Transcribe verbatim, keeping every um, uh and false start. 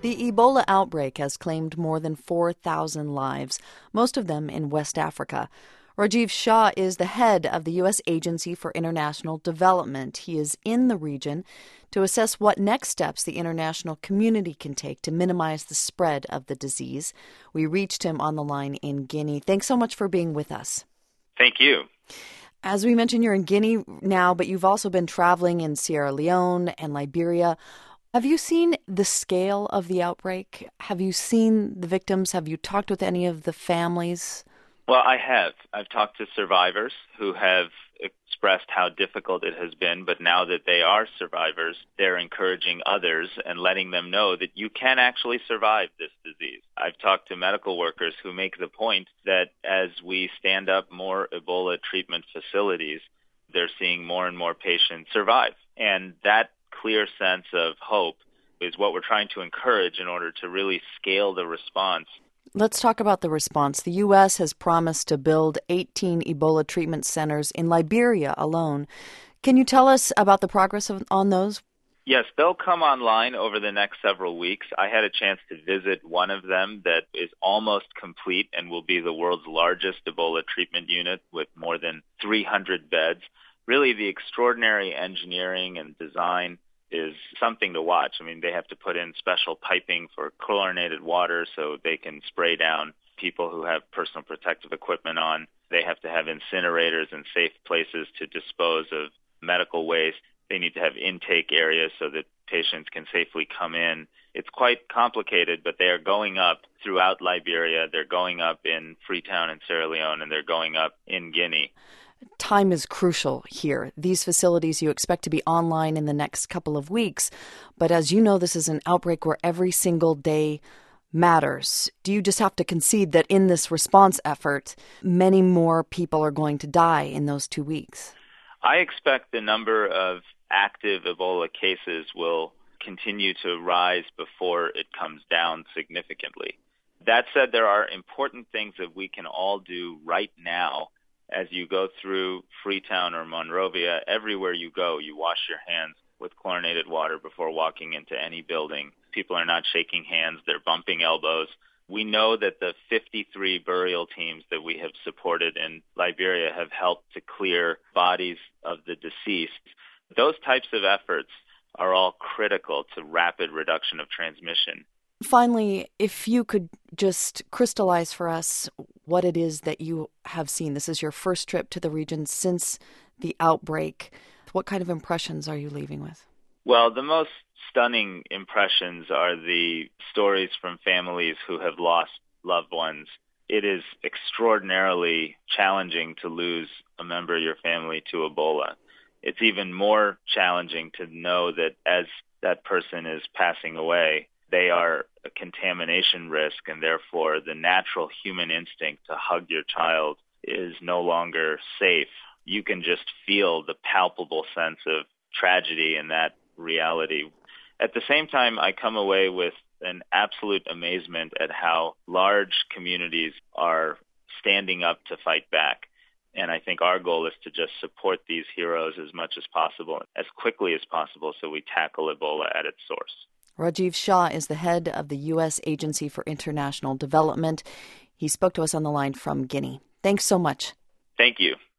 The Ebola outbreak has claimed more than four thousand lives, most of them in West Africa. Rajiv Shah is the head of the U S Agency for International Development. He is in the region to assess what next steps the international community can take to minimize the spread of the disease. We reached him on the line in Guinea. Thanks so much for being with us. Thank you. As we mentioned, you're in Guinea now, but you've also been traveling in Sierra Leone and Liberia. Have you seen the scale of the outbreak? Have you seen the victims? Have you talked with any of the families? Well, I have. I've talked to survivors who have expressed how difficult it has been, but now that they are survivors, they're encouraging others and letting them know that you can actually survive this disease. I've talked to medical workers who make the point that as we stand up more Ebola treatment facilities, they're seeing more and more patients survive. And that clear sense of hope is what we're trying to encourage in order to really scale the response. Let's talk about the response. The U S has promised to build eighteen Ebola treatment centers in Liberia alone. Can you tell us about the progress of, on those? Yes, they'll come online over the next several weeks. I had a chance to visit one of them that is almost complete and will be the world's largest Ebola treatment unit with more than three hundred beds. Really, the extraordinary engineering and design is something to watch. I mean, they have to put in special piping for chlorinated water so they can spray down people who have personal protective equipment on. They have to have incinerators and safe places to dispose of medical waste. They need to have intake areas so that patients can safely come in. It's quite complicated, but they are going up throughout Liberia. They're going up in Freetown and Sierra Leone, and they're going up in Guinea. Time is crucial here. These facilities you expect to be online in the next couple of weeks. But as you know, this is an outbreak where every single day matters. Do you just have to concede that in this response effort, many more people are going to die in those two weeks? I expect the number of active Ebola cases will continue to rise before it comes down significantly. That said, there are important things that we can all do right now. As you go through Freetown or Monrovia, everywhere you go, you wash your hands with chlorinated water before walking into any building. People are not shaking hands, they're bumping elbows. We know that the fifty-three burial teams that we have supported in Liberia have helped to clear bodies of the deceased. Those types of efforts are all critical to rapid reduction of transmission. Finally, if you could just crystallize for us what it is that you have seen. This is your first trip to the region since the outbreak. What kind of impressions are you leaving with? Well, the most stunning impressions are the stories from families who have lost loved ones. It is extraordinarily challenging to lose a member of your family to Ebola. It's even more challenging to know that as that person is passing away, they are a contamination risk, and therefore the natural human instinct to hug your child is no longer safe. You can just feel the palpable sense of tragedy in that reality. At the same time, I come away with an absolute amazement at how large communities are standing up to fight back. And I think our goal is to just support these heroes as much as possible, as quickly as possible, so we tackle Ebola at its source. Rajiv Shah is the head of the U S Agency for International Development. He spoke to us on the line from Guinea. Thanks so much. Thank you.